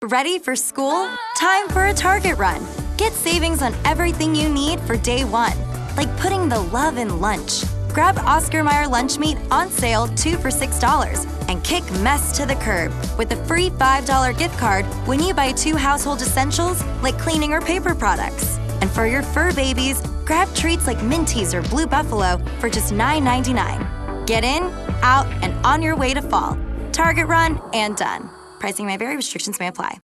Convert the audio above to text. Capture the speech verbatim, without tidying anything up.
Ready for school? Time for a Target run. Get savings on everything you need for day one, like putting the love in lunch. Grab Oscar Mayer lunch meat on sale two for six dollars and kick mess to the curb with a free five dollar gift card when you buy two household essentials like cleaning or paper products. And for your fur babies, grab treats like Minties or Blue Buffalo for just nine ninety-nine. Get in, out, and on your way to fall. Target run and done. Pricing may vary, restrictions may apply.